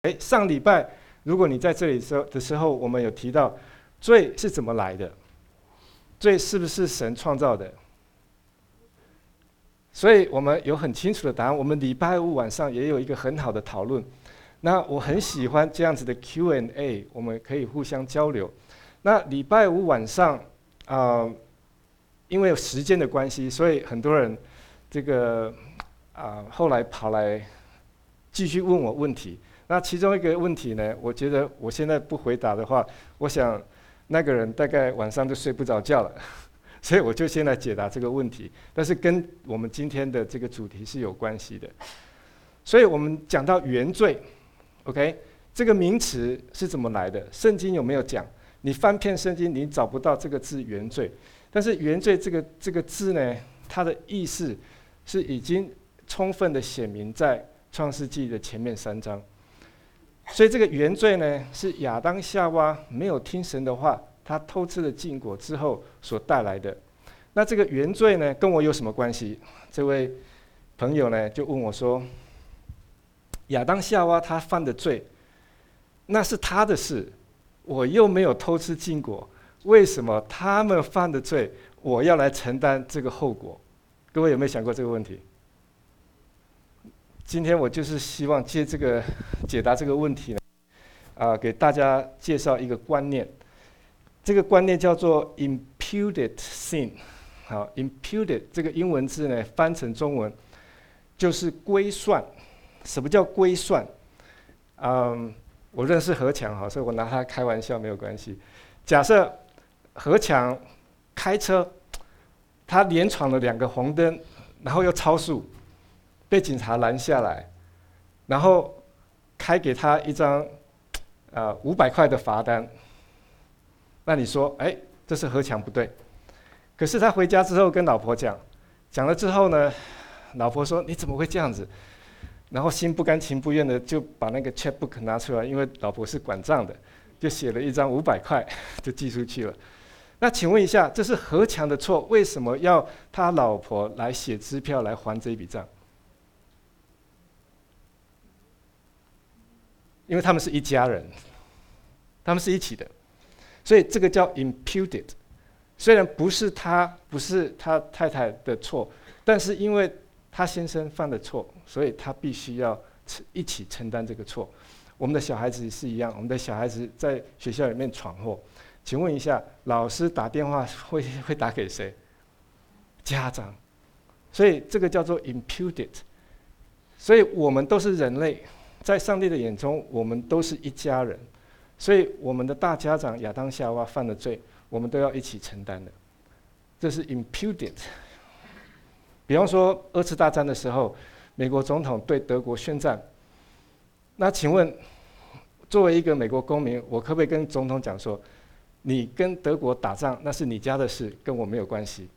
上礼拜如果你在这里的时候，我们有提到罪是怎么来的，罪是不是神创造的？所以我们有很清楚的答案。我们礼拜五晚上也有一个很好的讨论。那我很喜欢这样子的 Q&A， 我们可以互相交流。那礼拜五晚上因为有时间的关系，所以很多人后来跑来继续问我问题。那其中一个问题呢，我觉得我现在不回答的话，我想那个人大概晚上就睡不着觉了，所以我就先来解答这个问题，但是跟我们今天的这个主题是有关系的。所以我们讲到原罪 ，OK， 这个名词是怎么来的？圣经有没有讲？你翻遍圣经，你找不到这个字原罪。但是原罪这个字呢，它的意思是已经充分的显明在创世纪的前面3章。所以这个原罪呢，是亚当夏娃没有听神的话，他偷吃了禁果之后所带来的。那这个原罪呢，跟我有什么关系？这位朋友呢就问我说：亚当夏娃他犯的罪，那是他的事，我又没有偷吃禁果，为什么他们犯的罪，我要来承担这个后果？各位有没有想过这个问题？今天我就是希望借这个解答这个问题呢，给大家介绍一个观念。这个观念叫做 imputed sin。好 ，imputed 这个英文字呢，翻成中文就是归算。什么叫归算？我认识何强，所以我拿他开玩笑没有关系。假设何强开车，他连闯了2个红灯，然后又超速。被警察拦下来，然后开给他一张500块的罚单。那你说，这是何强不对？可是他回家之后跟老婆讲了之后呢，老婆说你怎么会这样子？然后心不甘情不愿的就把那个 checkbook 拿出来，因为老婆是管账的，就写了一张500块就寄出去了。那请问一下，这是何强的错？为什么要他老婆来写支票来还这笔账？因为他们是一家人，他们是一起的，所以这个叫 imputed。虽然不是他太太的错，但是因为他先生犯的错，所以他必须要一起承担这个错。我们的小孩子是一样，我们的小孩子在学校里面闯祸，请问一下，老师打电话会打给谁？家长。所以这个叫做 imputed。所以我们都是人类。在上帝的眼中，我们都是一家人，所以我们的大家长亚当夏娃犯了罪，我们都要一起承担的。这是 imputed。比方说2次大战的时候，美国总统对德国宣战，那请问，作为一个美国公民，我可不可以跟总统讲说，你跟德国打仗那是你家的事，跟我没有关系？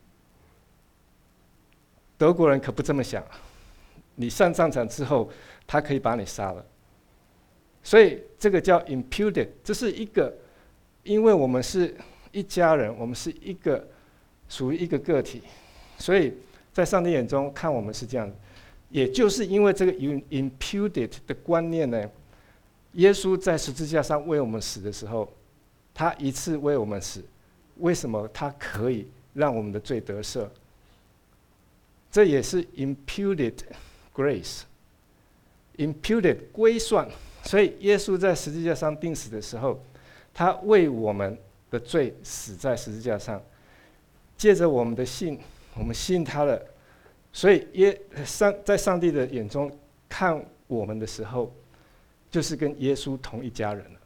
德国人可不这么想。你上战场之后，他可以把你杀了，所以这个叫 imputed。这是一个，因为我们是一家人，我们是属于一个个体，所以在上帝眼中看我们是这样。也就是因为这个 imputed 的观念呢，耶稣在十字架上为我们死的时候，他一次为我们死，为什么他可以让我们的罪得赦？这也是 imputed grace。imputed 归算，所以耶稣在十字架上钉死的时候，他为我们的罪死在十字架上，借着我们的信，我们信他了，所以在上帝的眼中看我们的时候，就是跟耶稣同一家人了。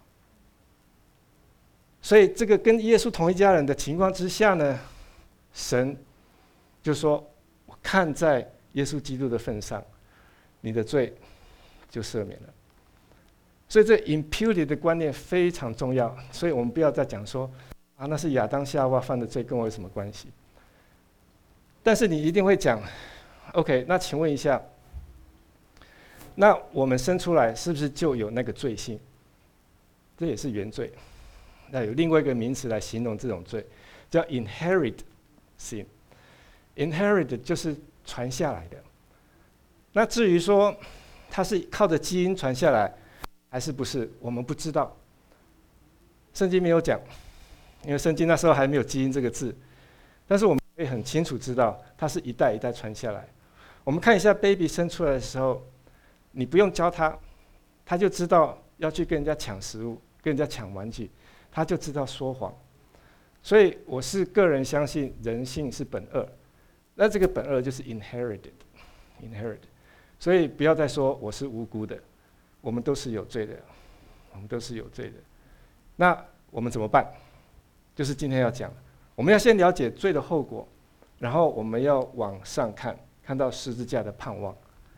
所以这个跟耶稣同一家人的情况之下呢，神就说：我看在耶稣基督的份上，你的罪就赦免了。所以这 imputed 的观念非常重要，所以我们不要再讲说那是亚当夏娃犯的罪，跟我有什么关系？但是你一定会讲 OK， 那请问一下，那我们生出来是不是就有那个罪性？这也是原罪。那有另外一个名词来形容这种罪，叫 inherit sin。inherit 就是传下来的。那至于说它是靠着基因传下来， 还是不是？我们不知道，圣经没有讲，因为圣经那时候还没有基因这个字。但是我们可以很清楚知道，它是一代一代传下来。我们看一下 baby 生出来的时候，你不用教他，他就知道要去跟人家抢食物，跟人家抢玩具，他就知道说谎。所以我是个人相信人性是本恶，那这个本恶就是 inherit。所以不要再说我是无辜的，我们都是有罪的，我们都是有罪的。那我们怎么办？就是今天要讲，我们要先了解罪的后果，然后我们要往上看，看到十字架的盼望。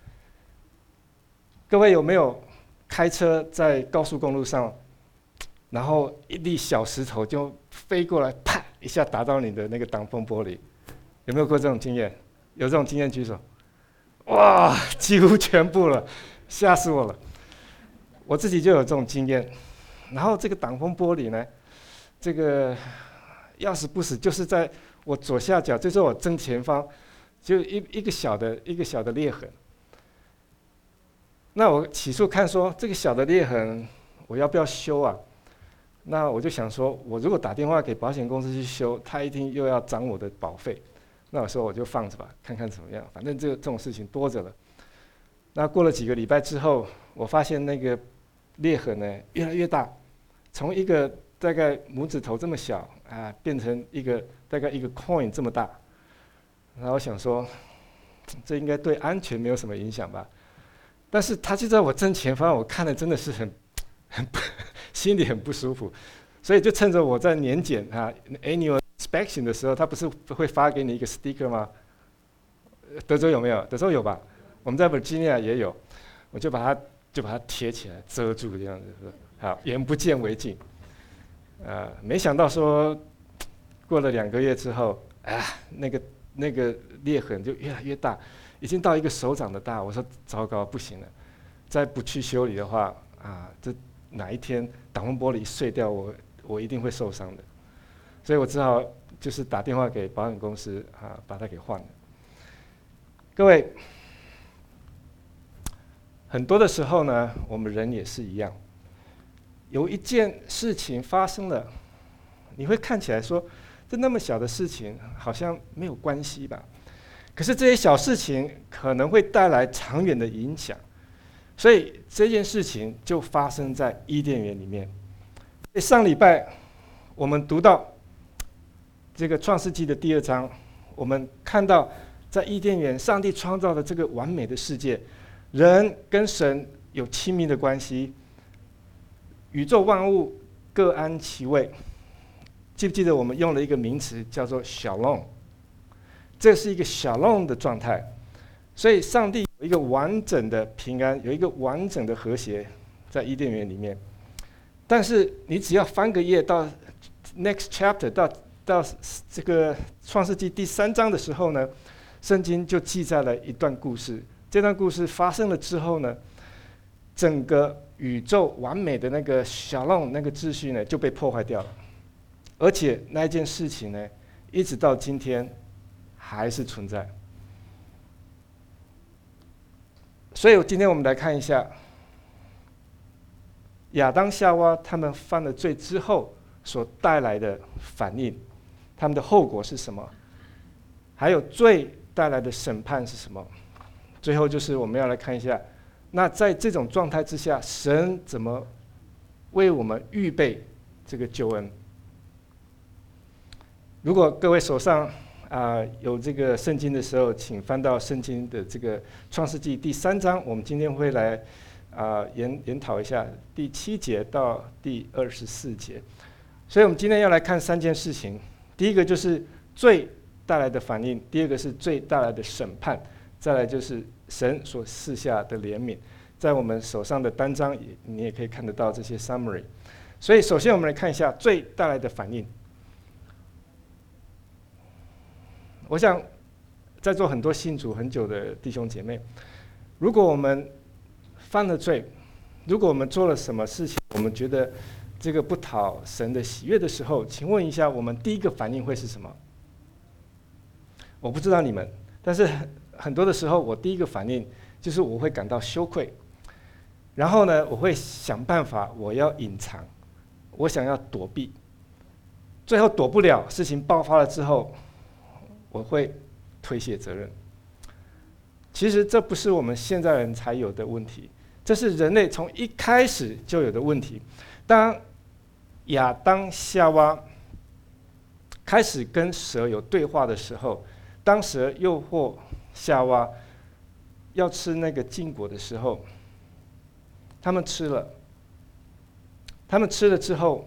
各位有没有开车在高速公路上，然后一粒小石头就飞过来，啪一下打到你的那个挡风玻璃？有没有过这种经验？有这种经验举手。哇，几乎全部了，吓死我了！我自己就有这种经验。然后这个挡风玻璃呢，这个要死不死，就是在我左下角，就是我正前方，就一个小的裂痕。那我起初看说这个小的裂痕，我要不要修啊？那我就想说，我如果打电话给保险公司去修，他一定又要涨我的保费。那我说我就放着吧，看看怎么样，反正这种事情多着了。那过了几个礼拜之后，我发现那个裂痕呢越来越大，从一个大概拇指头这么小啊，变成大概一个 coin 这么大。然后我想说，这应该对安全没有什么影响吧？但是它就在我正前方，我看了真的是心里很不舒服，所以就趁着我在年检annual inspection 的时候，他不是会发给你一个 sticker 吗？德州有没有？德州有吧？我们在 Virginia 也有，我就把它贴起来遮住这样子，好，眼不见为净。没想到说过了2个月之后，那个裂痕就越来越大，已经到一个手掌的大。我说糟糕，不行了，再不去修理的话这哪一天挡风玻璃碎掉，我一定会受伤的。所以我只好就是打电话给保险公司把它给换了。各位，很多的时候呢，我们人也是一样，有一件事情发生了，你会看起来说，这那么小的事情好像没有关系吧？可是这些小事情可能会带来长远的影响，所以这件事情就发生在伊甸园里面。上礼拜我们读到这个创世纪的第2章，我们看到在伊甸园，上帝创造的这个完美的世界，人跟神有亲密的关系，宇宙万物各安其位。记不记得我们用了一个名词叫做 Shalom？ 这是一个 Shalom 的状态，所以上帝有一个完整的平安，有一个完整的和谐在伊甸园里面。但是你只要翻个页到 next chapter 到这个创世纪第3章的时候呢，圣经就记载了一段故事。这段故事发生了之后呢，整个宇宙完美的那个Shalom那个秩序呢就被破坏掉了，而且那件事情呢，一直到今天还是存在。所以今天我们来看一下亚当夏娃他们犯了罪之后所带来的反应，他们的后果是什么？还有罪带来的审判是什么？最后就是我们要来看一下，那在这种状态之下，神怎么为我们预备这个救恩？如果各位手上有这个圣经的时候，请翻到圣经的这个创世纪第3章，我们今天会来研讨一下第7节到第24节。所以我们今天要来看3件事情，第一个就是罪带来的反应，第二个是罪带来的审判，再来就是神所赐下的怜悯。在我们手上的单张你也可以看得到这些 summary。 所以首先我们来看一下罪带来的反应。我想在座很多信主很久的弟兄姐妹，如果我们犯了罪，如果我们做了什么事情，我们觉得这个不讨神的喜悦的时候，请问一下，我们第一个反应会是什么？我不知道你们，但是很多的时候，我第一个反应就是我会感到羞愧。 然后呢，我会想办法，我要隐藏，我想要躲避，最后躲不了，事情爆发了之后，我会推卸责任。其实这不是我们现在人才有的问题，这是人类从一开始就有的问题。当亚当夏娃开始跟蛇有对话的时候，当蛇诱惑夏娃要吃那个禁果的时候，他们吃了。他们吃了之后，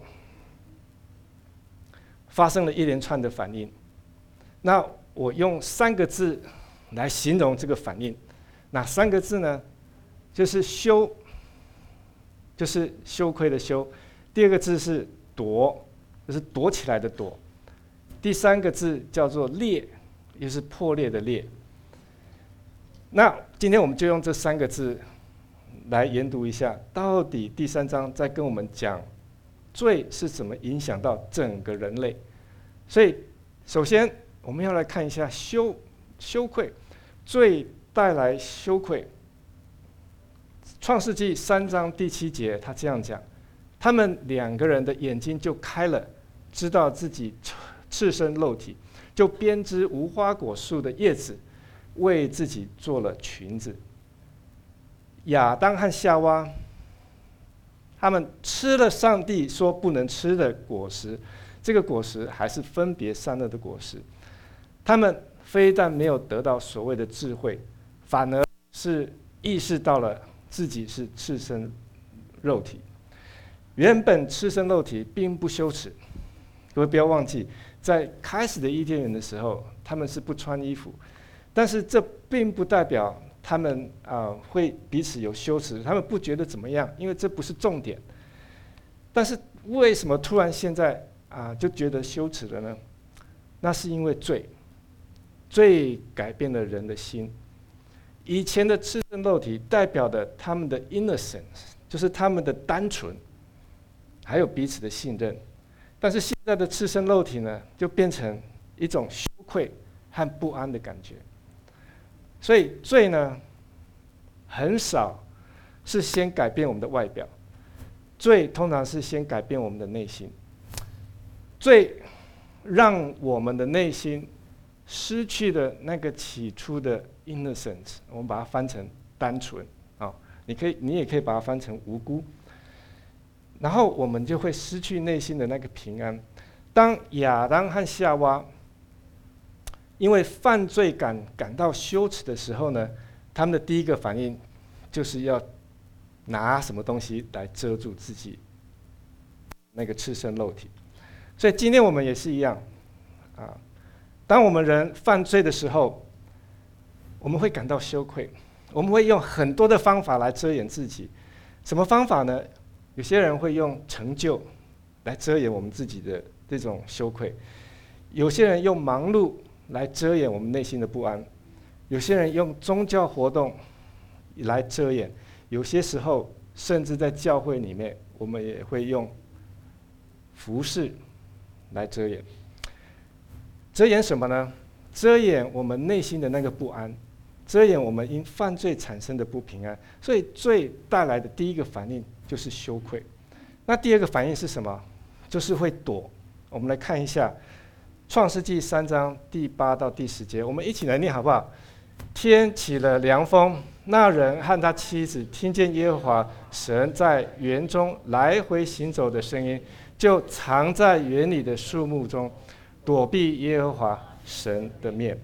发生了一连串的反应。那我用3个字来形容这个反应，哪3个字呢？就是羞，就是羞愧的羞；第2个字是躲，就是躲起来的躲；第3个字叫做裂，也就是破裂的裂。那今天我们就用这3个字来研读一下，到底第3章在跟我们讲罪是怎么影响到整个人类。所以，首先我们要来看一下羞愧，罪带来羞愧。创世纪3章第7节，他这样讲：他们2个人的眼睛就开了，知道自己赤身露体，就编织无花果树的叶子，为自己做了裙子。亚当和夏娃，他们吃了上帝说不能吃的果实，这个果实还是分别善恶的果实。他们非但没有得到所谓的智慧，反而是意识到了自己是赤身肉体。原本赤身肉体并不羞耻，各位不要忘记，在开始的伊甸园的时候，他们是不穿衣服，但是这并不代表他们会彼此有羞耻，他们不觉得怎么样，因为这不是重点。但是为什么突然现在就觉得羞耻了呢？那是因为罪改变了人的心。以前的赤身肉体代表的他们的 innocence， 就是他们的单纯，还有彼此的信任。但是现在的赤身肉体呢，就变成一种羞愧和不安的感觉。所以罪呢，很少是先改变我们的外表，罪通常是先改变我们的内心。罪让我们的内心失去了那个起初的 innocence， 我们把它翻成单纯你也可以把它翻成无辜。然后我们就会失去内心的那个平安。当亚当和夏娃因为犯罪感到羞耻的时候呢，他们的第一个反应就是要拿什么东西来遮住自己那个赤身肉体。所以今天我们也是一样当我们人犯罪的时候，我们会感到羞愧，我们会用很多的方法来遮掩自己。什么方法呢？有些人会用成就来遮掩我们自己的这种羞愧，有些人用忙碌来遮掩我们内心的不安，有些人用宗教活动来遮掩，有些时候甚至在教会里面，我们也会用服事来遮掩。遮掩什么呢？遮掩我们内心的那个不安，遮掩我们因犯罪产生的不平安。所以罪带来的第一个反应就是羞愧。那第2个反应是什么？就是会躲。我们来看一下创世纪3章第8到第10节，我们一起来念好不好？天起了凉风，那人和他妻子听见耶和华神在园中来回行走的声音，就藏在园里的树木中，躲避耶和华神的面。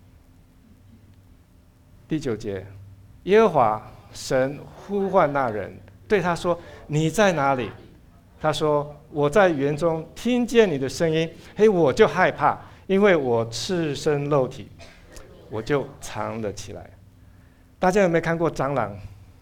第9节，耶和华神呼唤那人，对他说：“你在哪里？”他说：“我在园中听见你的声音，我就害怕，因为我赤身露体，我就藏了起来。”大家有没有看过蟑螂？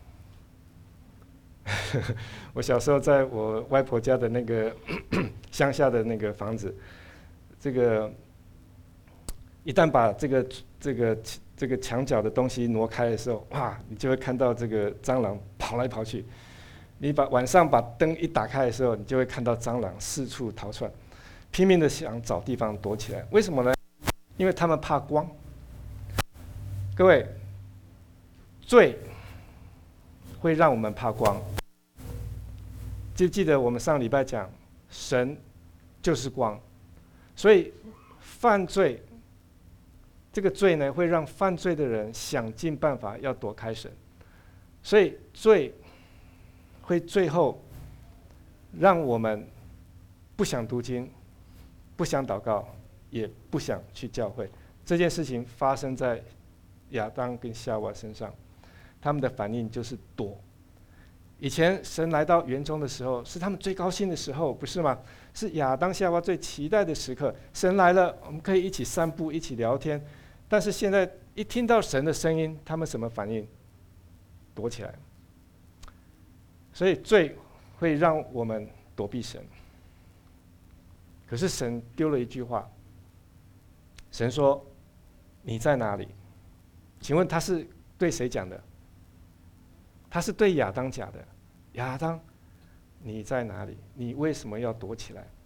我小时候在我外婆家的那个乡下的那个房子，这个一旦把这个墙角的东西挪开的时候，哇，你就会看到这个蟑螂跑来跑去。你晚上把灯一打开的时候，你就会看到蟑螂四处逃窜，拼命的想找地方躲起来。为什么呢？因为他们怕光。各位，罪会让我们怕光。记不记得我们上礼拜讲，神就是光，所以犯罪这个罪呢，会让犯罪的人想尽办法要躲开神，所以罪会最后让我们不想读经，不想祷告，也不想去教会。这件事情发生在亚当跟夏娃身上，他们的反应就是躲。以前神来到园中的时候，是他们最高兴的时候，不是吗？是亚当夏娃最期待的时刻。神来了，我们可以一起散步，一起聊天。但是现在一听到神的声音，他们什么反应？躲起来。所以罪会让我们躲避神。可是神丢了一句话，神说：“你在哪里？”请问他是对谁讲的？他是对亚当讲的。亚当，你在哪里？你为什么要躲起来？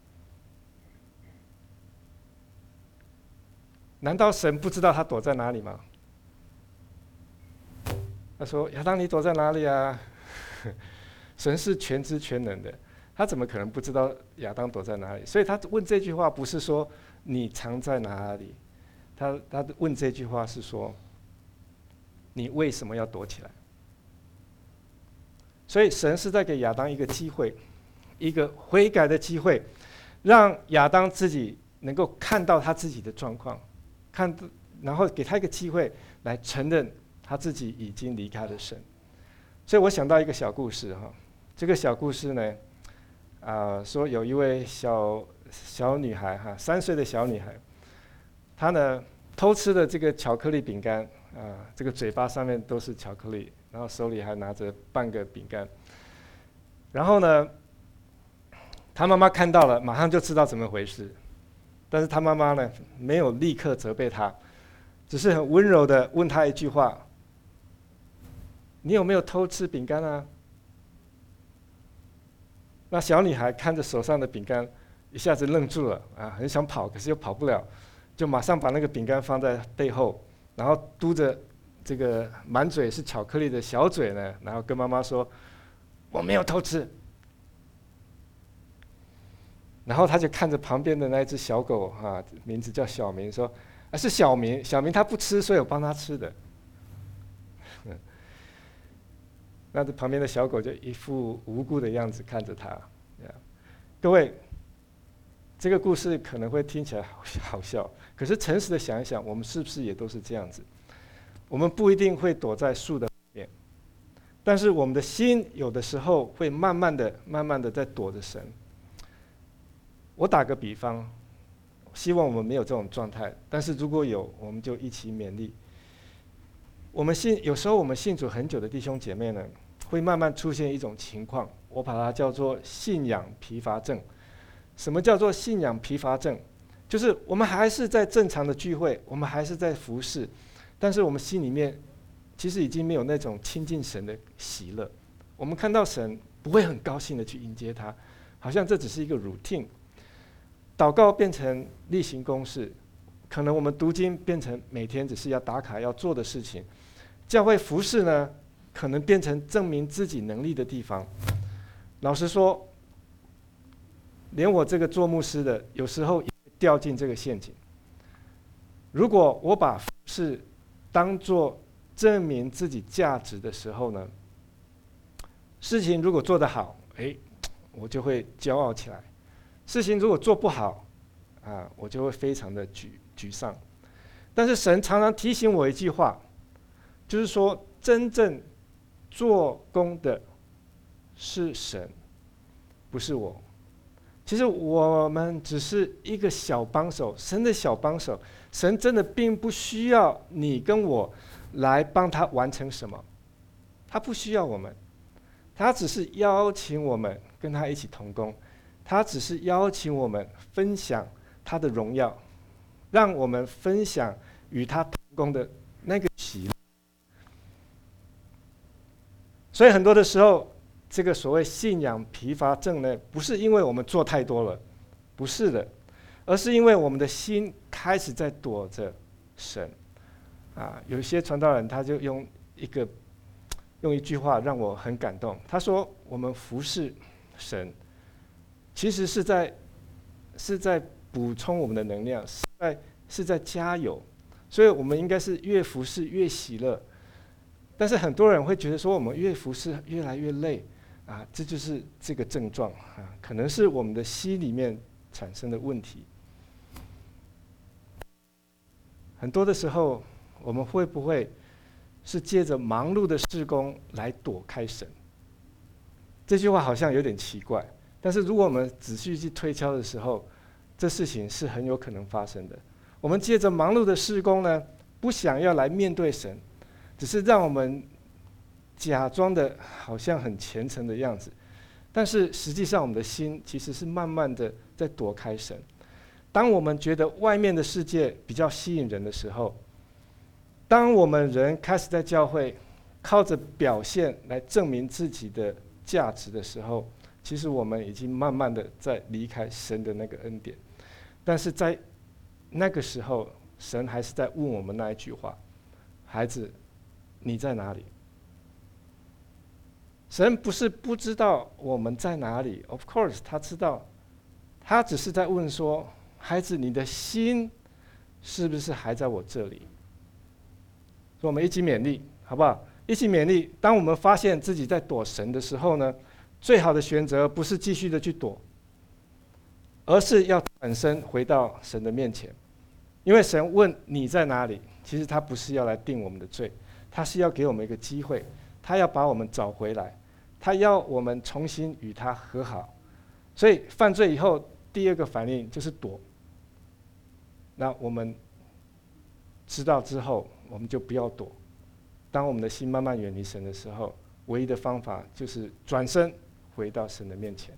难道神不知道他躲在哪里吗？他说：“亚当，你躲在哪里啊？”神是全知全能的，他怎么可能不知道亚当躲在哪里？所以他问这句话不是说你藏在哪里，他问这句话是说，你为什么要躲起来？所以神是在给亚当一个机会，一个悔改的机会，让亚当自己能够看到他自己的状况，然后给他一个机会来承认他自己已经离开了神。所以我想到一个小故事哈，这个小故事呢，说有一位小女孩3岁的小女孩，她呢偷吃了这个巧克力饼干这个嘴巴上面都是巧克力，然后手里还拿着半个饼干。然后呢，她妈妈看到了，马上就知道怎么回事，但是她妈妈呢没有立刻责备她，只是很温柔的问她一句话：“你有没有偷吃饼干啊？”那小女孩看着手上的饼干，一下子愣住了很想跑，可是又跑不了，就马上把那个饼干放在背后，然后嘟着这个满嘴是巧克力的小嘴呢，然后跟妈妈说：“我没有偷吃。”然后他就看着旁边的那一只小狗名字叫小明，说：“是小明他不吃，所以我帮他吃的。”那这旁边的小狗就一副无辜的样子看着他。各位，这个故事可能会听起来好笑，可是诚实的想一想，我们是不是也都是这样子？我们不一定会躲在树的后面，但是我们的心有的时候会慢慢的在躲着神。我打个比方，希望我们没有这种状态，但是如果有，我们就一起勉励。有时候我们信主很久的弟兄姐妹呢，会慢慢出现一种情况，我把它叫做信仰疲乏症。什么叫做信仰疲乏症？就是我们还是在正常的聚会，我们还是在服侍，但是我们心里面其实已经没有那种亲近神的喜乐。我们看到神不会很高兴的去迎接他，好像这只是一个 routine。祷告变成例行公事，可能我们读经变成每天只是要打卡要做的事情。教会服事呢，可能变成证明自己能力的地方。老实说，连我这个做牧师的，有时候也掉进这个陷阱。如果我把服事当作证明自己价值的时候呢，事情如果做得好，我就会骄傲起来；事情如果做不好，我就会非常的沮丧。但是神常常提醒我一句话，就是说，真正做工的是神，不是我。其实我们只是一个小帮手，神的小帮手。神真的并不需要你跟我来帮他完成什么，他不需要我们，他只是邀请我们跟他一起同工，他只是邀请我们分享他的荣耀，让我们分享与他同工的那个喜乐。所以很多的时候，这个所谓信仰疲乏症呢，不是因为我们做太多了，不是的，而是因为我们的心开始在躲着神。有些传道人他就用一个用一句话让我很感动。他说：“我们服侍神，其实是在补充我们的能量，是在加油。所以我们应该是越服侍越喜乐。但是很多人会觉得说，我们越服侍越来越累啊，这就是这个症状啊，可能是我们的心里面产生的问题。很多的时候，我们会不会是借着忙碌的事工来躲开神？这句话好像有点奇怪，但是如果我们仔细去推敲的时候，这事情是很有可能发生的。我们借着忙碌的事工呢，不想要来面对神，只是让我们假装的好像很虔诚的样子，但是实际上我们的心其实是慢慢的在躲开神。当我们觉得外面的世界比较吸引人的时候，当我们人开始在教会靠着表现来证明自己的价值的时候，其实我们已经慢慢的在离开神的那个恩典。但是在那个时候，神还是在问我们那一句话：孩子，你在哪里？神不是不知道我们在哪里 ，of course 他知道，他只是在问说：孩子，你的心是不是还在我这里？所以我们一起勉励，好不好？一起勉励。当我们发现自己在躲神的时候呢，最好的选择不是继续的去躲，而是要转身回到神的面前。因为神问你在哪里，其实他不是要来定我们的罪，他是要给我们一个机会，他要把我们找回来，他要我们重新与他和好。所以犯罪以后，第二个反应就是躲。那我们知道之后，我们就不要躲。当我们的心慢慢远离神的时候，唯一的方法就是转身回到神的面前。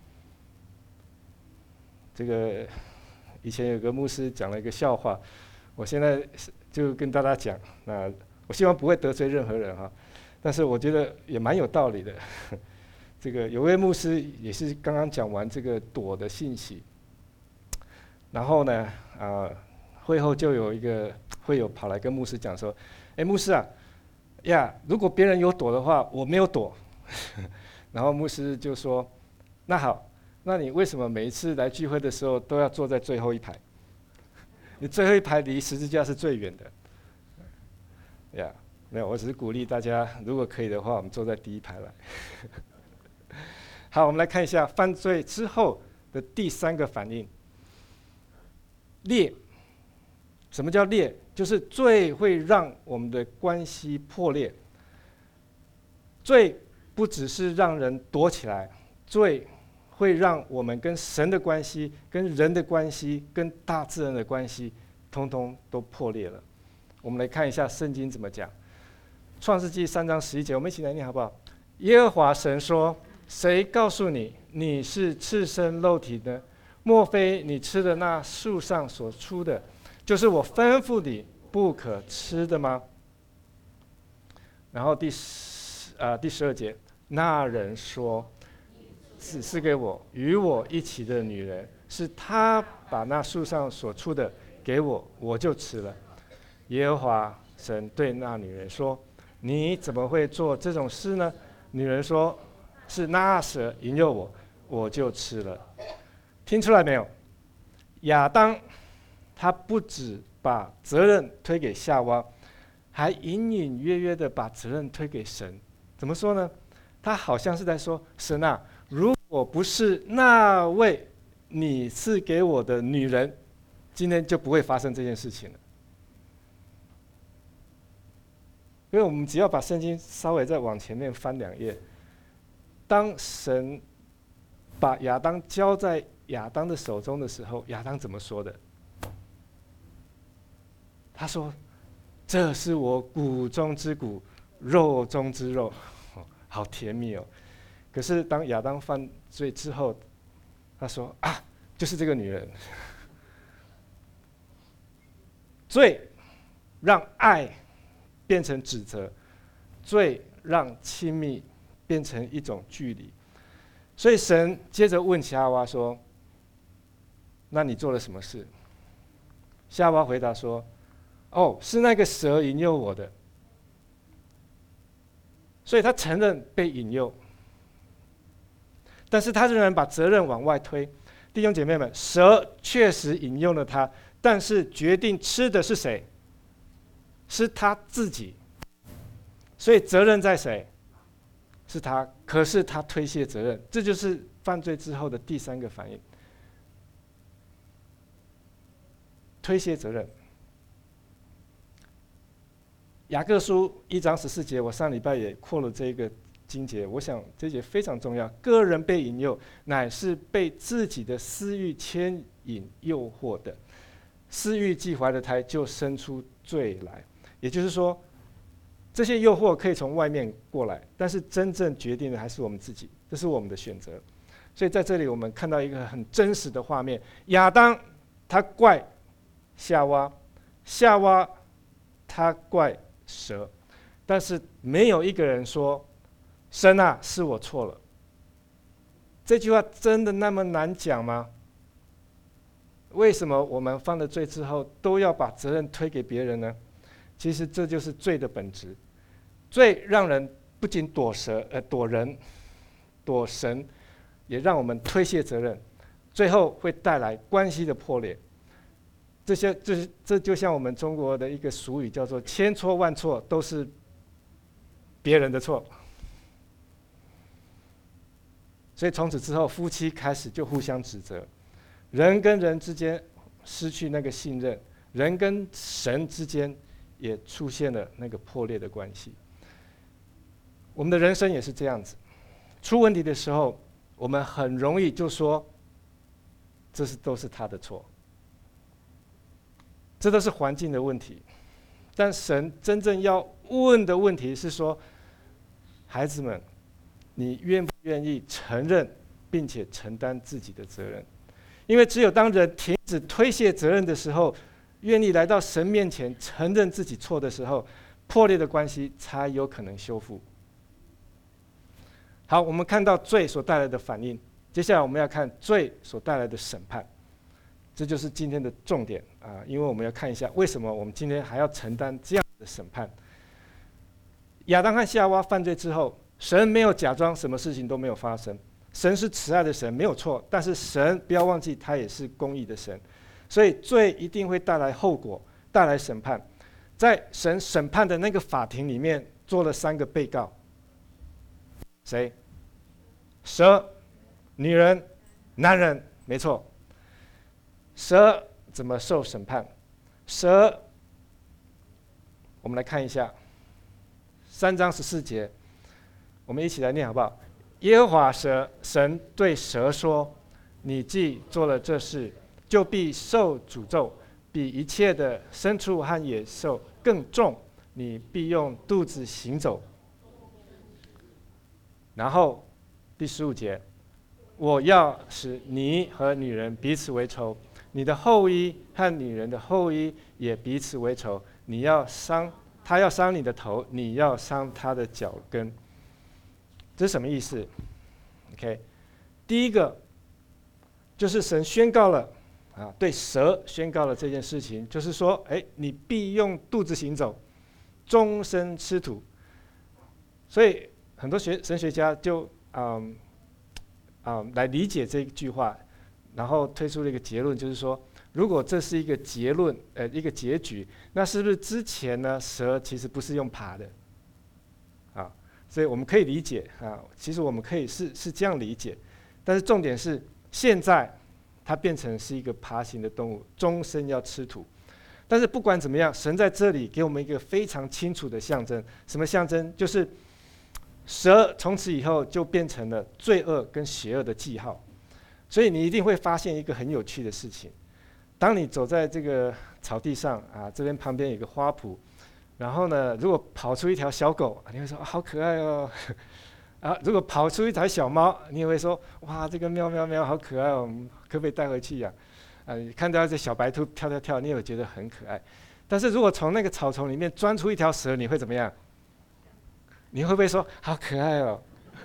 这个以前有个牧师讲了一个笑话，我现在就跟大家讲。那我希望不会得罪任何人哈，但是我觉得也蛮有道理的。这个有位牧师也是刚刚讲完这个躲的信息，然后呢，会后就有一个会友跑来跟牧师讲说：“哎，牧师啊，如果别人有躲的话，我没有躲。”然后牧师就说：“那好，那你为什么每一次来聚会的时候都要坐在最后一排？你最后一排离十字架是最远的。”没有，我只是鼓励大家，如果可以的话，我们坐在第一排来。好，我们来看一下犯罪之后的第三个反应：裂。什么叫裂？就是罪会让我们的关系破裂。罪不只是让人躲起来，罪会让我们跟神的关系、跟人的关系、跟大自然的关系，通通都破裂了。我们来看一下圣经怎么讲。创世纪3章11节，我们一起来念好不好？耶和华神说：“谁告诉你你是赤身露体呢？莫非你吃的那树上所出的，就是我吩咐你不可吃的吗？”然后第12节，那人说：“指示给我与我一起的女人，是她把那树上所出的给我，我就吃了。”耶和华神对那女人说：“你怎么会做这种事呢？”女人说：“是那蛇引诱我，我就吃了。”听出来没有？亚当他不只把责任推给夏娃，还隐隐约约的把责任推给神。怎么说呢？他好像是在说：“神啊，如果不是那位你赐给我的女人，今天就不会发生这件事情了。”因为我们只要把圣经稍微再往前面翻2页，当神把亚当交在亚当的手中的时候，亚当怎么说的？他说：“这是我骨中之骨，肉中之肉。”好甜蜜哦！可是当亚当犯罪之后，他说：“就是这个女人。”罪让爱变成指责，罪让亲密变成一种距离。所以神接着问夏娃说：“那你做了什么事？”夏娃回答说：“是那个蛇引诱我的。” 所以他承认被引诱，但是他仍然把责任往外推。弟兄姐妹们，蛇确实引诱了他，但是决定吃的是谁？是他自己。所以责任在谁？是他，可是他推卸责任，这就是犯罪之后的第三个反应。推卸责任。雅各书1章14节，我上礼拜也扩了这个经节，我想这节非常重要。个人被引诱，乃是被自己的私欲牵引诱惑的。私欲既怀了胎，就生出罪来。也就是说，这些诱惑可以从外面过来，但是真正决定的还是我们自己，这是我们的选择。所以在这里我们看到一个很真实的画面：亚当他怪夏娃，夏娃他怪蛇，但是没有一个人说：“神啊，是我错了。”这句话真的那么难讲吗？为什么我们犯了罪之后都要把责任推给别人呢？其实这就是罪的本质。罪让人不仅躲人、躲神，也让我们推卸责任，最后会带来关系的破裂。这就像我们中国的一个俗语，叫做"千错万错都是别人的错"。所以从此之后，夫妻开始就互相指责，人跟人之间失去那个信任，人跟神之间也出现了那个破裂的关系。我们的人生也是这样子，出问题的时候，我们很容易就说，都是他的错，这都是环境的问题。但神真正要问的问题是说，孩子们，你愿不愿意承认并且承担自己的责任？因为只有当人停止推卸责任的时候，愿意来到神面前承认自己错的时候，破裂的关系才有可能修复。好，我们看到罪所带来的反应，接下来我们要看罪所带来的审判，这就是今天的重点啊！因为我们要看一下为什么我们今天还要承担这样的审判。亚当和夏娃犯罪之后，神没有假装什么事情都没有发生，神是慈爱的神，没有错，但是神不要忘记，他也是公义的神，所以罪一定会带来后果，带来审判。在神审判的那个法庭里面，做了3个被告，谁？蛇、女人、男人，没错。蛇怎么受审判？蛇，我们来看一下3章14节，我们一起来念好不好？耶和华神对蛇说：“你既做了这事，就必受诅咒，比一切的牲畜和野兽更重。你必用肚子行走。”然后第15节，我要使你和女人彼此为仇，你的后裔和女人的后裔也彼此为仇。他要伤你的头，你要伤他的脚跟。这是什么意思 ？OK， 第一个就是神宣告了对蛇宣告了这件事情，就是说，你必用肚子行走，终身吃土。所以很多神学家就来理解这一句话，然后推出了一个结论，就是说，如果这是一个结论，一个结局，那是不是之前呢，蛇其实不是用爬的？所以我们可以理解其实我们可以是这样理解，但是重点是现在它变成是一个爬行的动物，终身要吃土。但是不管怎么样，神在这里给我们一个非常清楚的象征，什么象征？就是蛇从此以后就变成了罪恶跟邪恶的记号。所以你一定会发现一个很有趣的事情，当你走在这个草地上这边旁边有个花圃，然后呢，如果跑出一条小狗，你会说好可爱哦。如果跑出一条小猫，你也会说哇，这个喵喵喵好可爱哦，可不可以带回去呀？看到这小白兔跳跳跳，你也会觉得很可爱。但是如果从那个草丛里面钻出一条蛇，你会怎么样？你会不会说好可爱哦？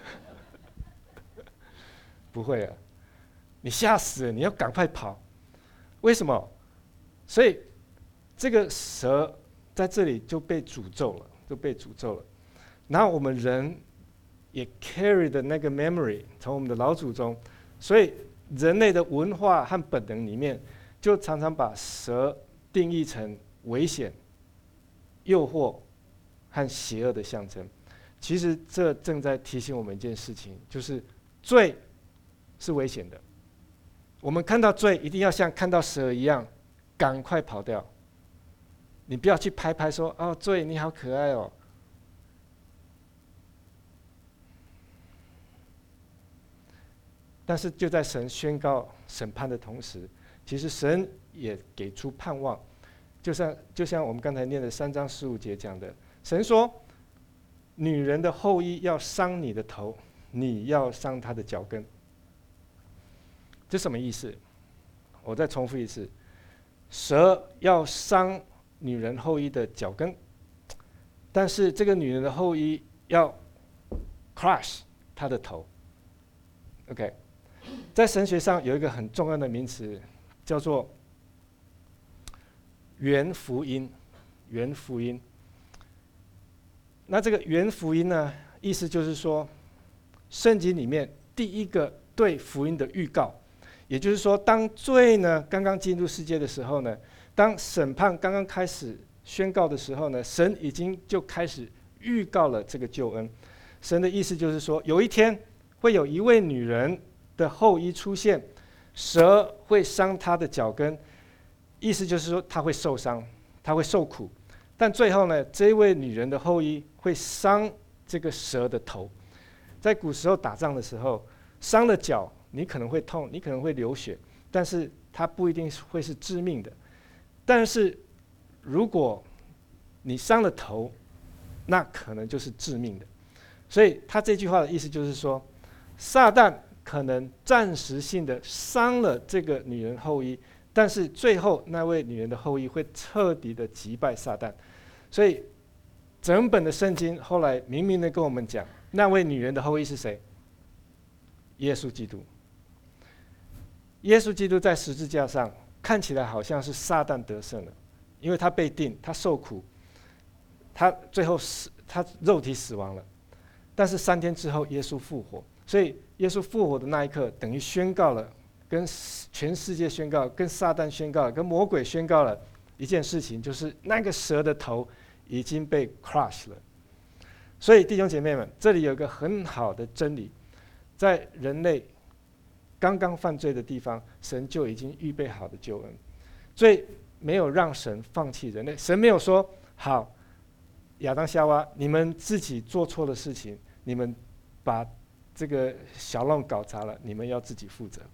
不会啊，你吓死了，你要赶快跑。为什么？所以这个蛇在这里就被诅咒了， 然后我们人也 carry 的那个 memory 从我们的老祖宗，所以人类的文化和本能里面，就常常把蛇定义成危险、诱惑和邪恶的象征。其实这正在提醒我们一件事情，就是罪是危险的。我们看到罪，一定要像看到蛇一样，赶快跑掉。你不要去拍拍说：“哦，罪你好可爱哦。”但是就在神宣告审判的同时，其实神也给出盼望。就像我们刚才念的3章15节讲的，神说：“女人的后裔要伤你的头，你要伤她的脚跟。”这什么意思？我再重复一次：蛇要伤女人后裔的脚跟，但是这个女人的后裔要 crush 她的头。OK， 在神学上有一个很重要的名词，叫做原福音。原福音。那这个原福音呢，意思就是说，圣经里面第一个对福音的预告。也就是说，当罪呢刚刚进入世界的时候呢，当审判刚刚开始宣告的时候呢，神已经就开始预告了这个救恩。神的意思就是说，有一天会有一位女人的后裔出现，蛇会伤她的脚跟，意思就是说她会受伤，她会受苦。但最后呢，这位女人的后裔会伤这个蛇的头。在古时候打仗的时候，伤了脚，你可能会痛，你可能会流血，但是它不一定会是致命的。但是如果你伤了头，那可能就是致命的。所以他这句话的意思就是说，撒旦可能暂时性的伤了这个女人后裔，但是最后那位女人的后裔会彻底的击败撒旦。所以整本的圣经后来明明的跟我们讲，那位女人的后裔是谁？耶稣基督。耶稣基督在十字架上看起来好像是撒旦得胜了，因为他被钉，他受苦，他最后他肉体死亡了。但是3天之后，耶稣复活。所以耶稣复活的那一刻，等于宣告了，跟全世界宣告，跟撒旦宣告，跟魔鬼宣告了一件事情，就是那个蛇的头已经被 crush 了。所以弟兄姐妹们，这里有一个很好的真理，在人类刚刚犯罪的地方，神就已经预备好的救恩。罪没有让神放弃人类，神没有说好，亚当夏娃，你们自己做错的事情，你们把这个小弄搞砸了，你们要自己负责。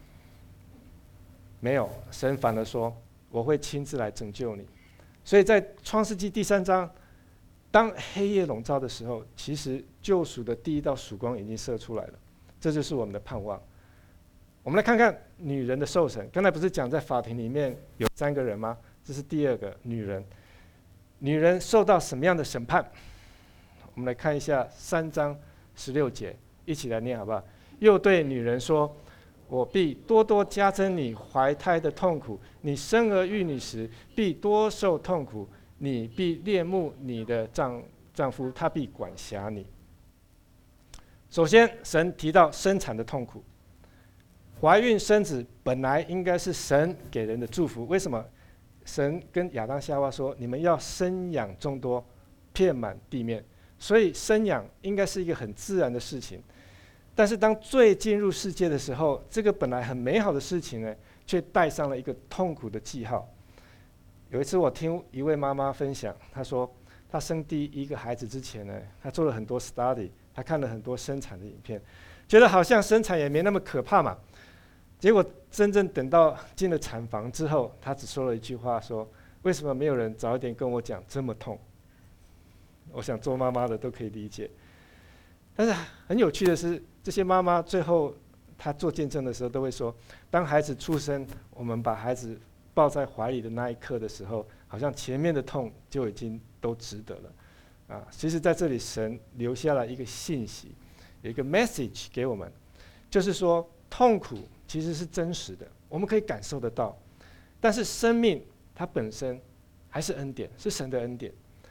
没有，神反而说，我会亲自来拯救你。所以在创世纪第3章，当黑夜笼罩的时候，其实救赎的第一道曙光已经射出来了，这就是我们的盼望。我们来看看女人的受审。刚才不是讲在法庭里面有3个人吗？这是第2个女人。女人受到什么样的审判？我们来看一下3章16节，一起来念好不好？又对女人说：“我必多多加增你怀胎的痛苦，你生儿育女时必多受痛苦，你必恋慕你的丈夫，他必管辖你。”首先，神提到生产的痛苦。怀孕生子本来应该是神给人的祝福，为什么？神跟亚当夏娃说：“你们要生养众多，遍满地面。”所以生养应该是一个很自然的事情。但是当罪进入世界的时候，这个本来很美好的事情呢，却带上了一个痛苦的记号。有一次我听一位妈妈分享，她说她生第1个孩子之前呢，她做了很多 study， 她看了很多生产的影片，觉得好像生产也没那么可怕嘛。结果真正等到进了产房之后，她只说了一句话说：“为什么没有人早一点跟我讲这么痛？”我想做妈妈的都可以理解。但是很有趣的是，这些妈妈最后她做见证的时候都会说，当孩子出生，我们把孩子抱在怀里的那一刻的时候，好像前面的痛就已经都值得了。其实在这里神留下了一个信息，有一个 message 给我们，就是说痛苦其实是真实的，我们可以感受得到。但是生命它本身还是恩典，是神的恩典。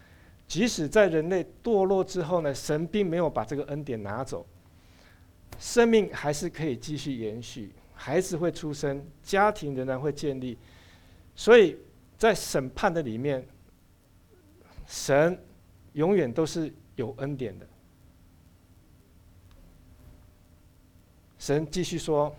即使在人类堕落之后呢，神并没有把这个恩典拿走，生命还是可以继续延续，孩子会出生，家庭仍然会建立。所以在审判的里面，神永远都是有恩典的。神继续说，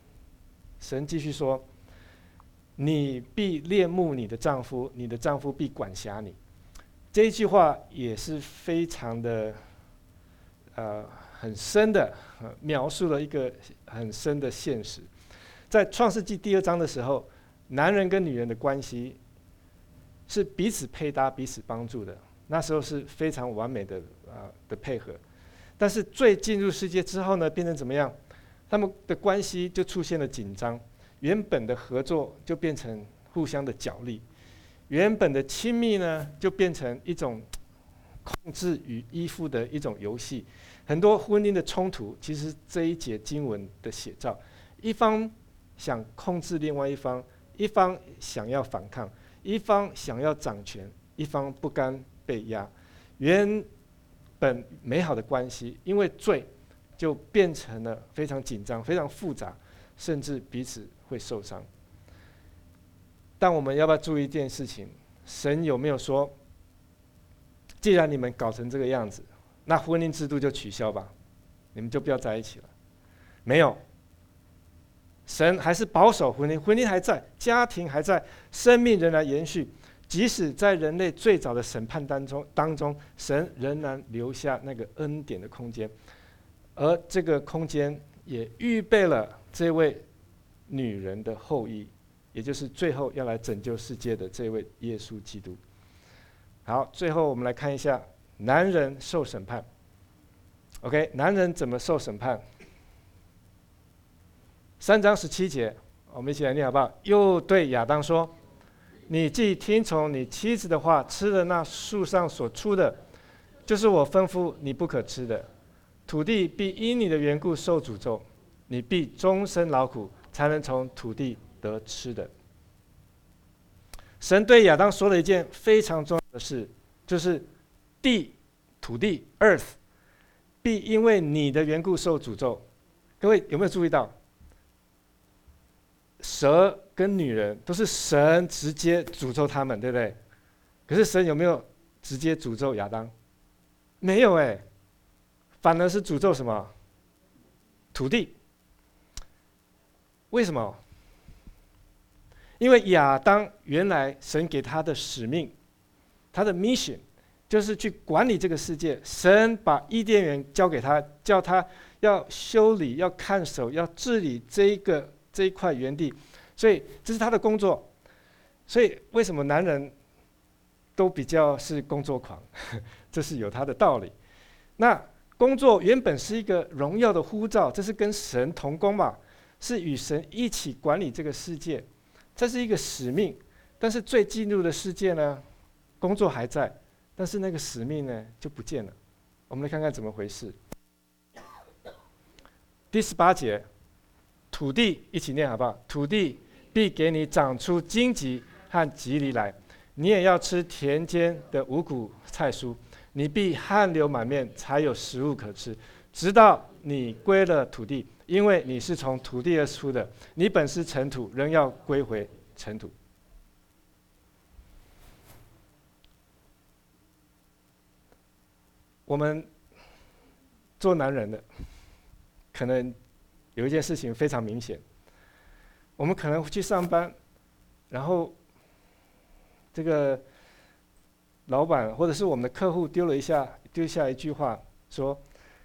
你必恋慕你的丈夫，你的丈夫必管辖你。这一句话也是非常的很深的描述了一个很深的现实。在创世纪第2章的时候，男人跟女人的关系是彼此配搭、彼此帮助的，那时候是非常完美的配合。但是罪进入世界之后呢，变成怎么样？他们的关系就出现了紧张，原本的合作就变成互相的角力，原本的亲密呢，就变成一种控制与依附的一种游戏。很多婚姻的冲突，其实这一节经文的写照：一方想控制另外一方，一方想要反抗，一方想要掌权，一方不甘被压。原本美好的关系，因为罪，就变成了非常紧张、非常复杂，甚至彼此会受伤。但我们要不要注意一件事情？神有没有说，既然你们搞成这个样子，那婚姻制度就取消吧，你们就不要在一起了？没有，神还是保守婚姻，婚姻还在，家庭还在，生命仍然延续。即使在人类最早的审判当中，神仍然留下那个恩典的空间，而这个空间也预备了这位女人的后裔，也就是最后要来拯救世界的这位耶稣基督。好，最后我们来看一下男人受审判。OK， 男人怎么受审判？3章17节，我们一起来念好不好？又对亚当说：“你既听从你妻子的话，吃了那树上所出的，就是我吩咐你不可吃的。土地必因你的缘故受诅咒，你必终身劳苦，才能从土地得吃的。”神对亚当说了一件非常重要的事，就是土地 earth 必因为你的缘故受诅咒。各位有没有注意到，蛇跟女人都是神直接诅咒他们，对不对？可是神有没有直接诅咒亚当？没有哎，反而是诅咒什么？土地。为什么？因为亚当原来神给他的使命，他的 mission 就是去管理这个世界。神把伊甸园交给他，叫他要修理、要看守、要治理这一块园地，所以这是他的工作。所以为什么男人都比较是工作狂？这是有他的道理。那工作原本是一个荣耀的呼召，这是跟神同工嘛，是与神一起管理这个世界，这是一个使命。但是最进入的世界呢，工作还在，但是那个使命呢就不见了。我们来看看怎么回事。第18节，土地一起念好不好？土地必给你长出荆棘和棘藜来，你也要吃田间的五谷菜蔬，你必汗流满面，才有食物可吃，直到你归了土地，因为你是从土地而出的，你本是尘土，仍要归回尘土。我们做男人的，可能有一件事情非常明显，我们可能去上班，然后这个老板或者是我们的客户丢下一句话，说：“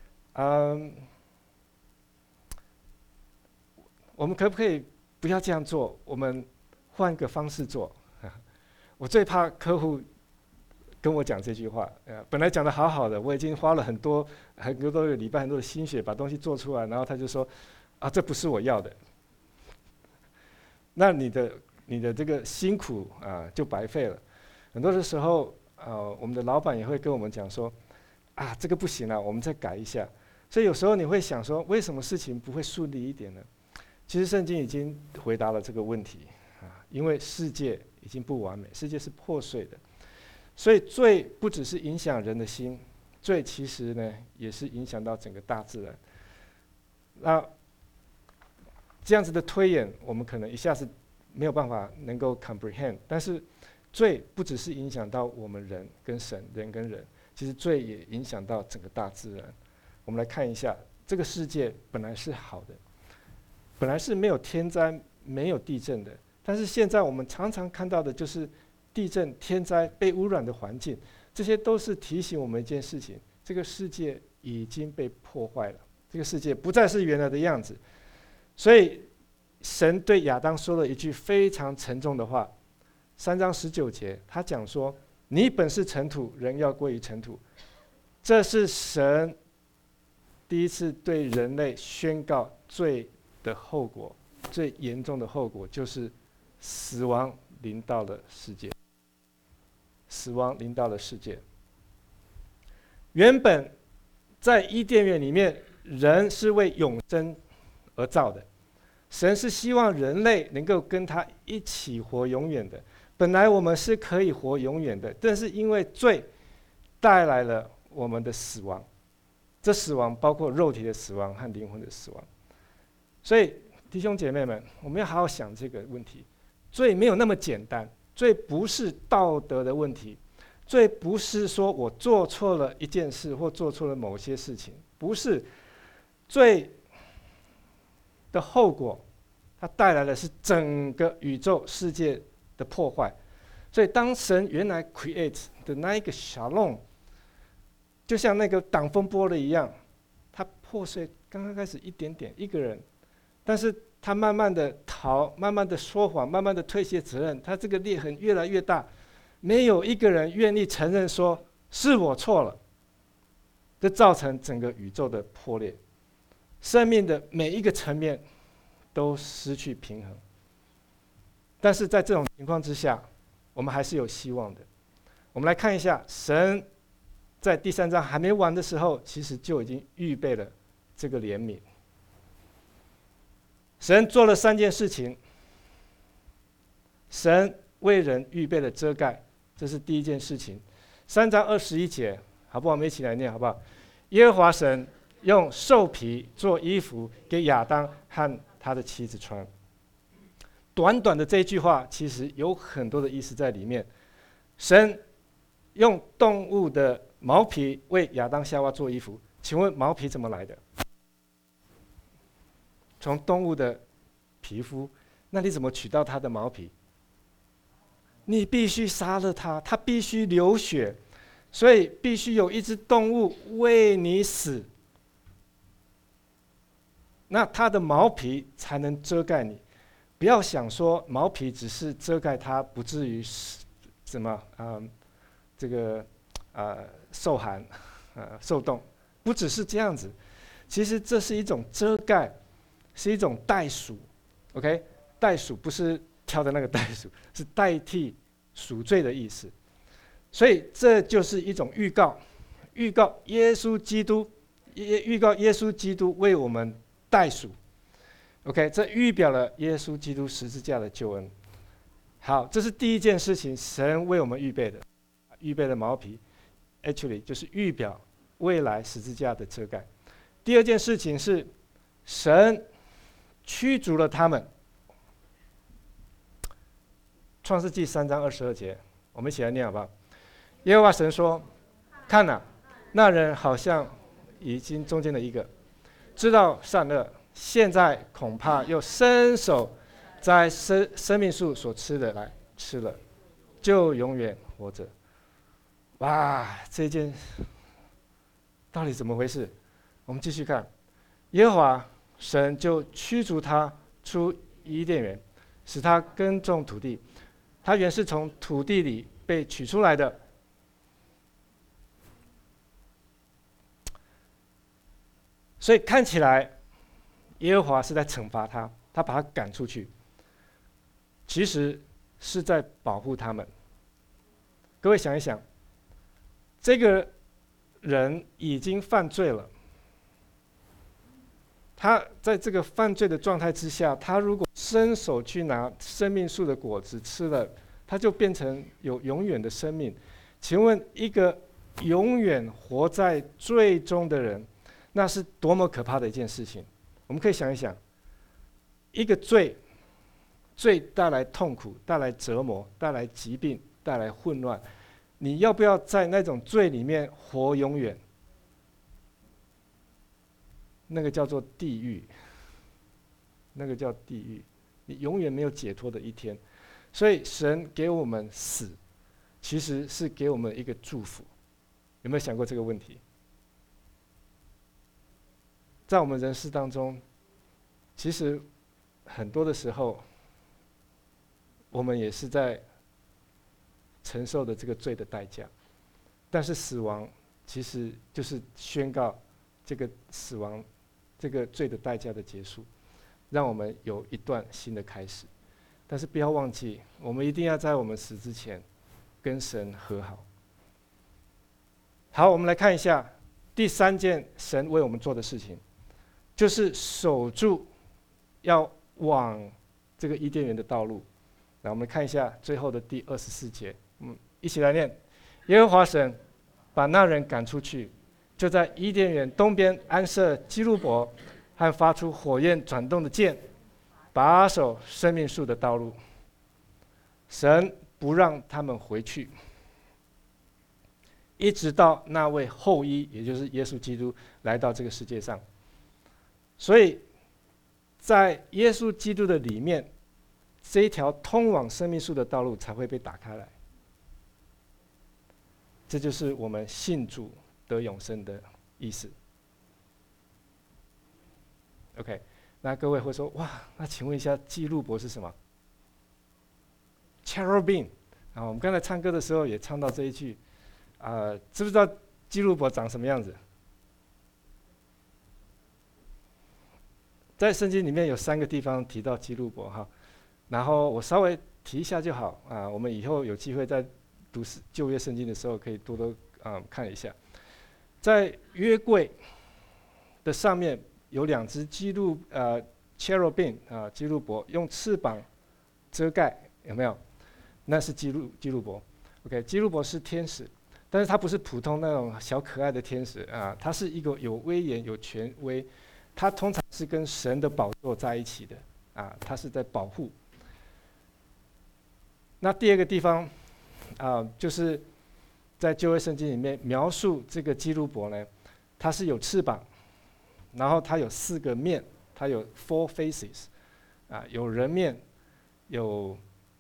我们可不可以不要这样做？我们换个方式做。”我最怕客户跟我讲这句话，本来讲的好好的，我已经花了很多个礼拜、很多的心血把东西做出来，然后他就说：“啊，这不是我要的。”那你的这个辛苦就白费了。很多的时候，我们的老板也会跟我们讲说：“啊，这个不行了，我们再改一下。”所以有时候你会想说，为什么事情不会顺利一点呢？其实圣经已经回答了这个问题因为世界已经不完美，世界是破碎的。 所以罪不只是影响人的心，罪其实呢也是影响到整个大自然。那这样子的推演，我们可能一下子没有办法能够 comprehend， 但是罪不只是影响到我们人跟神，人跟人，其实罪也影响到整个大自然。我们来看一下，这个世界本来是好的，本来是没有天灾、没有地震的，但是现在我们常常看到的就是地震、天灾、被污染的环境，这些都是提醒我们一件事情：这个世界已经被破坏了，这个世界不再是原来的样子。所以神对亚当说了一句非常沉重的话，3章19节，他讲说：“你本是尘土，人要归于尘土。”这是神第一次对人类宣告罪的后果，最严重的后果就是死亡临到了世界。死亡临到了世界。原本在伊甸园里面，人是为永生而造的，神是希望人类能够跟他一起活永远的。本来我们是可以活永远的，但是因为罪带来了我们的死亡，这死亡包括肉体的死亡和灵魂的死亡。所以弟兄姐妹们，我们要好好想这个问题。罪没有那么简单，罪不是道德的问题，罪不是说我做错了一件事或做错了某些事情，不是。罪的后果，它带来的是整个宇宙世界的破坏。所以当神原来 create 的那一个shalom，就像那个挡风玻璃一样，它破碎，刚刚开始一点点一个人，但是他慢慢的逃，慢慢的说谎，慢慢的推卸责任，他这个裂痕越来越大，没有一个人愿意承认说是我错了，这造成整个宇宙的破裂，生命的每一个层面都失去平衡。但是在这种情况之下，我们还是有希望的。我们来看一下，神在第3章还没完的时候，其实就已经预备了这个怜悯。神做了3件事情，神为人预备了遮盖，这是第一件事情。3章21节，好不好？我们一起来念好不好？耶和华神用兽皮做衣服给亚当和他的妻子穿。短短的这一句话，其实有很多的意思在里面。神用动物的毛皮为亚当夏娃做衣服，请问毛皮怎么来的？从动物的皮肤，那你怎么取到它的毛皮？你必须杀了它，它必须流血，所以必须有一只动物为你死，那它的毛皮才能遮盖你。不要想说毛皮只是遮盖它，不至于受寒、受冻，不只是这样子。其实这是一种遮盖，是一种代赎。OK， 代赎不是挑的那个代赎，是代替赎罪的意思。所以这就是一种预告，预告耶稣基督，预告耶稣基督为我们代赎。OK， 这预表了耶稣基督十字架的救恩。好，这是第一件事情，神为我们预备的，预备的毛皮 ，actually 就是预表未来十字架的遮盖。第二件事情是，神驱逐了他们。创世纪3章22节，我们一起来念好不好？耶和华神说：“看哪，那人好像已经中间的一个，知道善恶。现在恐怕又伸手在生命树所吃的来吃了，就永远活着。”哇，这件到底怎么回事？我们继续看，耶和华神就驱逐他出伊甸园，使他耕种土地。他原是从土地里被取出来的。所以看起来耶和华是在惩罚他，他把他赶出去，其实是在保护他们。各位想一想，这个人已经犯罪了，他在这个犯罪的状态之下，他如果伸手去拿生命树的果子吃了，他就变成有永远的生命。 请问一个永远活在罪中的人，那是多么可怕的一件事情？我们可以想一想，一个罪带来痛苦，带来折磨，带来疾病，带来混乱，你要不要在那种罪里面活永远？那个叫做地狱，那个叫地狱，你永远没有解脱的一天。所以神给我们死，其实是给我们一个祝福。有没有想过这个问题？在我们人世当中，其实很多的时候，我们也是在承受的这个罪的代价。但是死亡其实就是宣告这个死亡、这个罪的代价的结束，让我们有一段新的开始。但是不要忘记，我们一定要在我们死之前跟神和好。好，我们来看一下第三件神为我们做的事情，就是守住要往这个伊甸园的道路。来，我们看一下最后的第24节，一起来念：耶和华神把那人赶出去，就在伊甸园东边安设基路伯和发出火焰转动的剑，把守生命树的道路。神不让他们回去，一直到那位后裔，也就是耶稣基督来到这个世界上。所以在耶稣基督的里面，这一条通往生命树的道路才会被打开来。这就是我们信主得永生的意思。OK， 那各位会说，哇，那请问一下，基路伯是什么 ？Cherubim 啊，我们刚才唱歌的时候也唱到这一句，知不知道基路伯长什么样子？在圣经里面有3个地方提到基路伯哈，然后我稍微提一下就好啊，我们以后有机会在读旧约圣经的时候可以多多看一下。在约柜的上面有2只cherubim 基路伯，用翅膀遮盖，有没有？那是基路伯。OK， 基路伯是天使，但是他不是普通那种小可爱的天使啊，他是一个有威严、有权威，他通常是跟神的宝座在一起的啊，他是在保护。那第2个地方就是在旧约圣经里面描述这个基路伯呢，它是有翅膀，然后它有4个面，它有 4 faces， 有人面，有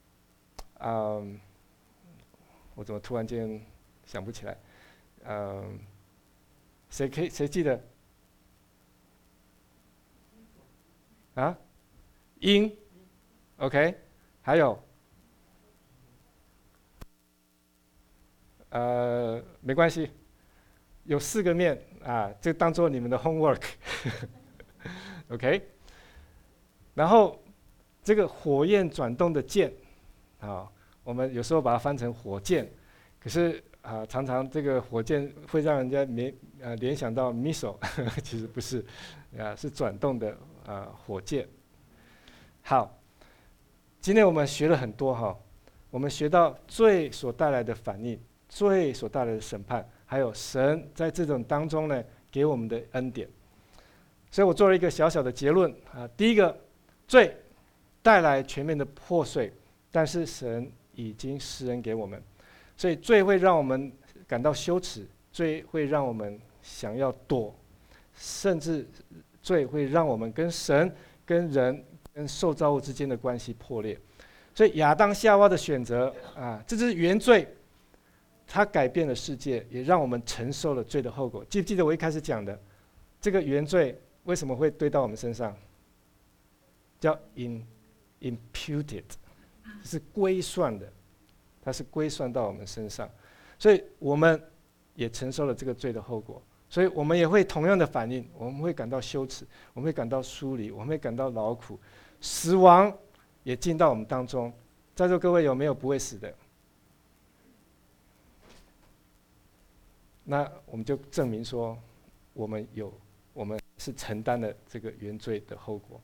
我怎么突然间想不起来？谁记得？鹰 ，OK， 还有。没关系，有4个面就当做你们的 homework 。OK， 然后这个火焰转动的剑，我们有时候把它翻成火箭，可是常常这个火箭会让人家联想到 missile， 其实不是，是转动的火箭。好，今天我们学了很多我们学到罪所带来的反应。罪所带来的审判，还有神在这种当中呢给我们的恩典。所以我做了一个小小的结论第一个，罪带来全面的破碎，但是神已经施恩给我们，所以罪会让我们感到羞耻，罪会让我们想要躲，甚至罪会让我们跟神、跟人、跟受造物之间的关系破裂。所以亚当夏娃的选择这是原罪。它改变了世界，也让我们承受了罪的后果。记不记得我一开始讲的，这个原罪为什么会堆到我们身上？叫 imputed， 是归算的，它是归算到我们身上，所以我们也承受了这个罪的后果。所以我们也会同样的反应，我们会感到羞耻，我们会感到疏离，我们会感到劳苦，死亡也进到我们当中。在座各位有没有不会死的？那我们就证明说，我们是承担了这个原罪的后果。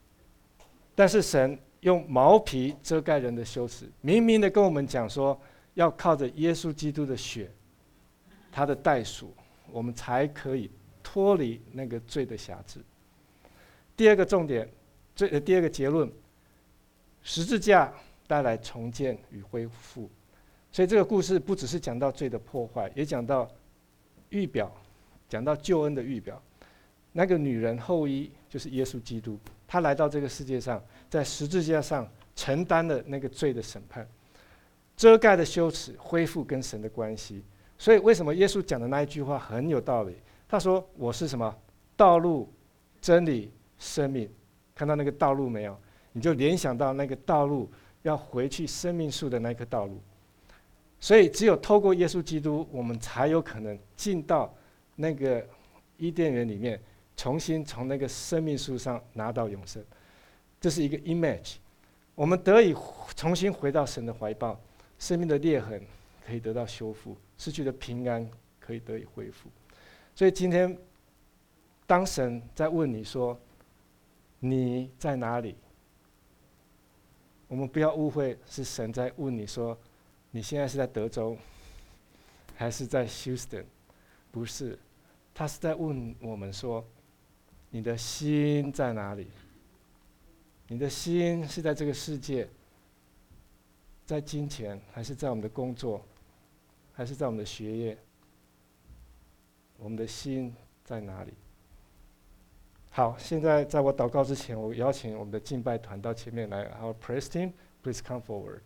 但是神用毛皮遮盖人的羞耻，明明的跟我们讲说， 要靠着耶稣基督的血，他的代赎，我们才可以脱离那个罪的辖制。第二个重点，第二个结论，十字架带来重建与恢复。所以这个故事不只是讲到罪的破坏，也讲到预表，讲到救恩的预表。那个女人后裔就是耶稣基督，他来到这个世界上，在十字架上承担了那个罪的审判，遮盖的羞耻，恢复跟神的关系。所以为什么耶稣讲的那一句话很有道理？他说：“我是什么？道路、真理、生命。”看到那个道路没有？你就联想到那个道路要回去生命树的那棵道路。所以只有透过耶稣基督，我们才有可能进到那个伊甸园里面，重新从那个生命树上拿到永生。这是一个 image， 我们得以重新回到神的怀抱，生命的裂痕可以得到修复，失去的平安可以得以恢复。所以今天，当神在问你说你在哪里，我们不要误会是神在问你说你现在是在德州还是在 Houston， 不是，他是在问我们说你的心在哪里？你的心是在这个世界，在金钱，还是在我们的工作，还是在我们的学业？我们的心在哪里？好，现在在我祷告之前，我邀请我们的敬拜团到前面来。Our praise team, please come forward。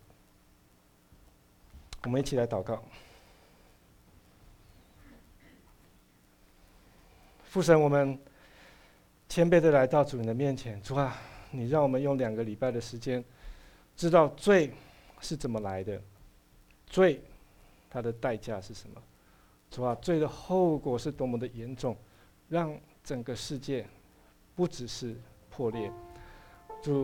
我们一起来祷告。父神，我们谦卑的来到主你的面前，主啊，你让我们用2个礼拜的时间，知道罪是怎么来的，罪它的代价是什么。主啊，罪的后果是多么的严重，让整个世界不只是破裂。主，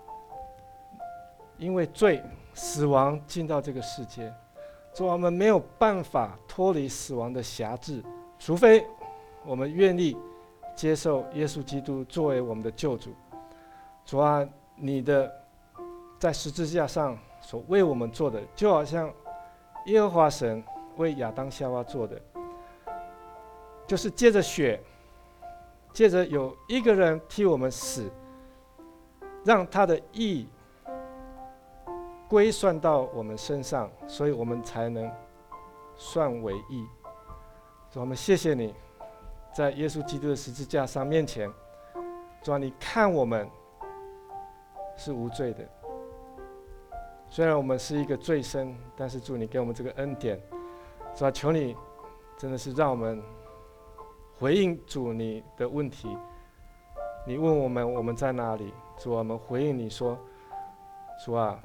因为罪，死亡进到这个世界，主啊，我们没有办法脱离死亡的辖制，除非我们愿意接受耶稣基督作为我们的救主。主啊，你的在十字架上所为我们做的，就好像耶和华神为亚当夏娃做的，就是借着血，借着有一个人替我们死，让他的义归算到我们身上，所以我们才能算为义。主，我们谢谢你，在耶稣基督的十字架上面前，主啊，你看我们是无罪的。虽然我们是一个罪身，但是主你给我们这个恩典，主啊，求你真的是让我们回应主你的问题。你问我们我们在哪里，主啊，我们回应你说，主啊，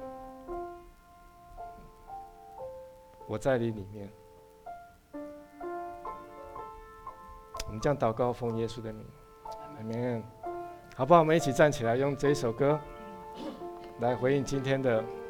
我在你里面。我们这样祷告，奉耶稣的名，阿们。好不好？我们一起站起来，用这一首歌来回应今天的